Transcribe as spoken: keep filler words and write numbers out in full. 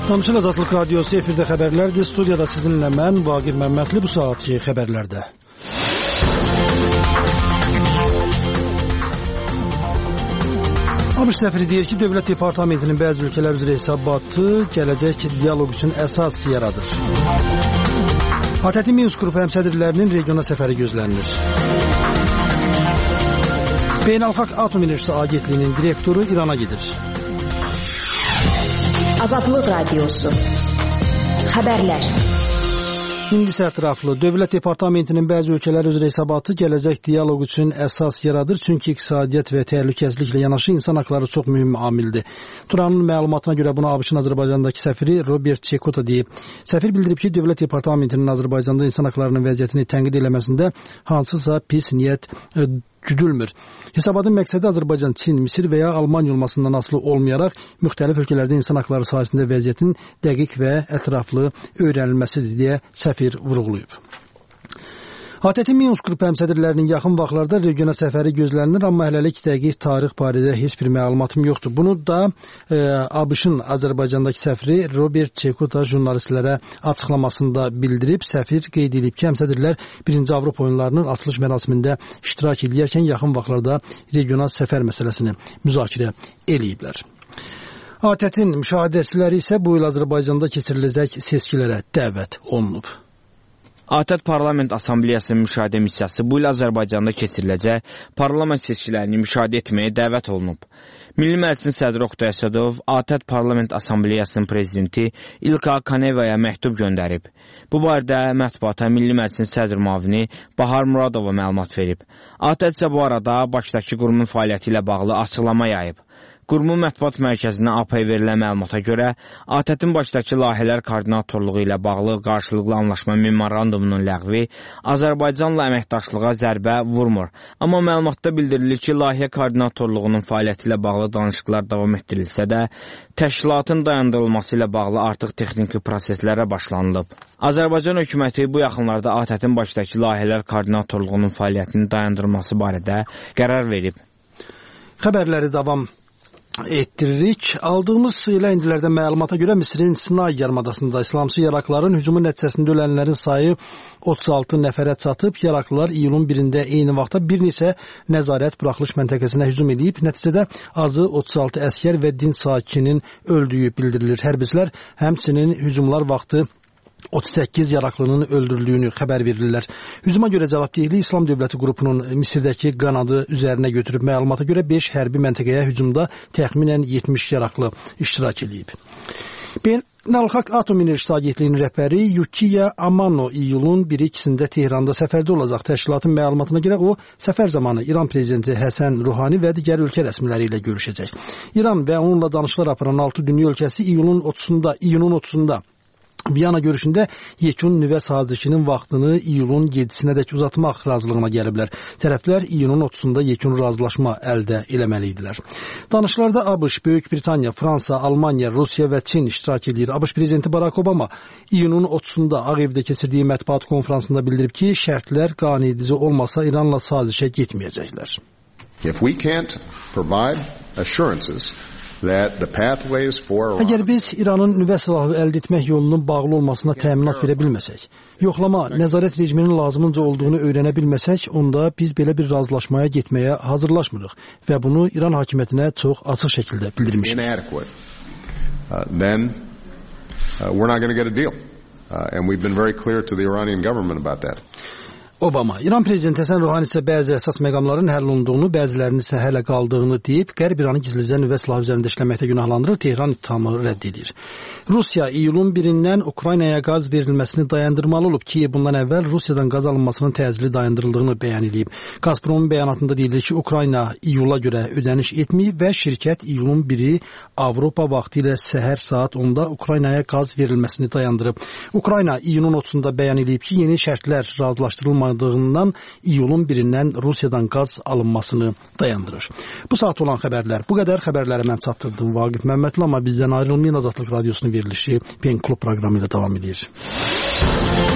Danışıq Azadlıq Radiosu efirdə xəbərlərdir. Studiyada sizinlə mən, Vaqif Məmmədli, bu saatki xəbərlərdə. ABŞ səfiri deyir ki, Dövlət Departamentinin bəzi ölkələr üzrə hesabatı gələcək dialoq üçün əsas yaradır. ATƏT Minsk qrupu həmsədrlərinin regiona səfəri gözlənilir. Beynəlxalq Atom Enerjisi Agentliyinin direktoru İrana gedir. Azadlıq Radiosu. Xəbərlər. İndi isə ətraflı. Dövlət Departamentinin bəzi ölkələr üzrə hesabatı gələcək dialoq üçün əsas yaradır, çünki iqtisadiyyat və təhlükəsizliklə yanaşı insan haqları çox mühüm amildir. Turanın məlumatına görə bunu ABŞ-ın Azərbaycandakı səfiri Robert Çekota deyib. Səfir bildirib ki, Dövlət Departamentinin Azərbaycanda insan haqlarının vəziyyətini tənqid eləməsində hansısa pis niyyət güdülmür. Hesabatın məqsədi Azərbaycan, Çin, Misir və ya Almaniya olmasından asılı olmayaraq müxtəlif ölkələrdə insan haqları sahəsində vəziyyətin dəqiq və ətraflı öyrənilməsidir deyə səfir vurğulayıb. ATƏT Minsk qrupu həmsədrlərinin yaxın vaxtlarda regiona səfəri gözlənilir, amma hələlik dəqiq tarix barədə heç bir məlumatım yoxdur. Bunu da e, ABŞ-ın Azərbaycandakı səfiri Robert Çekota jurnalistlərə açıqlamasında bildirib. Səfir qeyd edib ki, həmsədrlər birinci Avropa oyunlarının açılış mərasimində iştirak edərkən yaxın vaxtlarda regional səfər məsələsini müzakirə eləyiblər. ATƏT-in müşahidəçiləri isə bu il Azərbaycanda keçiriləcək seçkilərə dəvət olunub. ATƏT Parlament Assambleyasının müşahidə missiyası bu il Azərbaycanda keçiriləcək parlament seçkilərini müşahidə etməyə dəvət olunub. Milli Məclisin sədri Oqtay Əsədov ATƏT Parlament Assambleyasının prezidenti İlka Kanevaya məktub göndərib. Bu barədə mətbuata Milli Məclisin sədr müavini Bahar Muradova məlumat verib. ATƏT isə bu arada Bakıdakı qurumun fəaliyyəti ilə bağlı açıqlama yayıb. Qurumun mətbuat mərkəzinə A P-yə verilən məlumata görə ATƏT-in Bakıdakı layihələr koordinatorluğu ilə bağlı qarşılıqlı anlaşma memorandumunun ləğvi Azərbaycanla əməkdaşlığa zərbə vurmur. Amma məlumatda bildirilir ki, layihə koordinatorluğunun fəaliyyəti ilə bağlı danışıqlar davam etdirilsə də, təşkilatın dayandırılması ilə bağlı artıq texniki proseslərə başlanılıb. Azərbaycan hökuməti bu yaxınlarda ATƏT-in Bakıdakı layihələr koordinatorluğunun fəaliyyətinin dayandırılması barədə qərar verib. Xəbərləri davam etdiririk. Aldığımız ilə indilərdə məlumata görə Misirin Sinay yarımadasında İslamçı yaraqların hücumu nəticəsində ölənlərin sayı otuz altı nəfərə çatıb. Yaraqlılar iyulun birində eyni vaxtda bir neçə nəzarət buraxılış məntəqəsinə hücum edib. Nəticədə azı otuz altı əsgər və din sakinin öldüyü bildirilir. Hərbçilər həmçinin hücumlar vaxtı otuz səkkiz yaraqlının öldürüldüyünü xəbər verirlər. Hücuma görə cavabdehlik İslam Dövləti qrupunun Misirdəki qanadı üzərinə götürüb. Məlumata görə beş hərbi məntəqəyə hücumda təxminən yetmiş yaraqlı iştirak edib. Beynəlxalq Atom Enerjisi Agentliyinin rəhbəri Yukiya Amano iyulun biri ikisində Tehranda səfərdə olacaq. Təşkilatın məlumatına görə o, səfər zamanı İran prezidenti Həsən Ruhani və digər ölkə rəsmiləri ilə görüşəcək. İran və onunla danışıqlar aparan altı dünya ölkəsi iyulun otuzunda, iyunun otuzunda Viyana görüşündə yekun nüvə sazişinin vaxtını iyulun yedisinədək uzatmaq razılığına gəliblər. Tərəflər iyunun otuzunda yekun razılaşma əldə eləməli idilər. Danışıqlarda ABŞ, Böyük Britaniya, Fransa, Almaniya, Rusiya və Çin iştirak edir. ABŞ prezidenti Barack Obama iyunun otuzunda Ağ Evdə keçirdiyi mətbuat konfransında bildirib ki, şərtlər qanuniedici olmasa İranla sazişə getməyəcəklər. If we can't provide assurances Əgər biz İranın nüvə silahı əldə etmək yolunun bağlı olmasına təminat verə bilməsək, yoxlama, nəzarət rejiminin lazımınca olduğunu öyrənə bilməsək, onda biz belə bir razılaşmaya getməyə hazırlaşmırıq və bunu İran hakimiyyətinə çox açıq şəkildə bildirmişik. Uh, then uh, we're not going to get a deal. Uh, and we've been very clear to the Iranian government about that. Obama, İran prezidenti Həsən Ruhani isə bəzi əsas məqamların həll olunduğunu, bəzilərinin isə hələ qaldığını deyib, Qərb İranı gizlicə nüvə silahı üzərində işləməkdə günahlandırır, Tehran ittihamı rədd edir. Rusiya iyulun birindən Ukraynaya qaz verilməsini dayandırmalı olub ki, bundan əvvəl Rusiyadan qaz alınmasının təcili dayandırıldığını bəyan edib. Gazpromun bəyanatında deyilir ki, Ukrayna iyula görə ödəniş etməyib və şirkət iyulun biri Avropa vaxtı ilə səhər saat onda Ukraynaya qaz verilməsini dayandırıb. Ukrayna iyunun otuzunda bəyan edib ki, yeni şərtlər razılaşdırılmadığından iyulun birindən Rusiyadan qaz alınmasını dayandırır. Bu saat olan xəbərlər bu qədər. Xəbərləri mən çatdırdım Vaqif Məmmədli, amma bizdən ayrılmayın. Azadlıq Radiosunun verilişi Pen Klub proqramı ilə davam edir.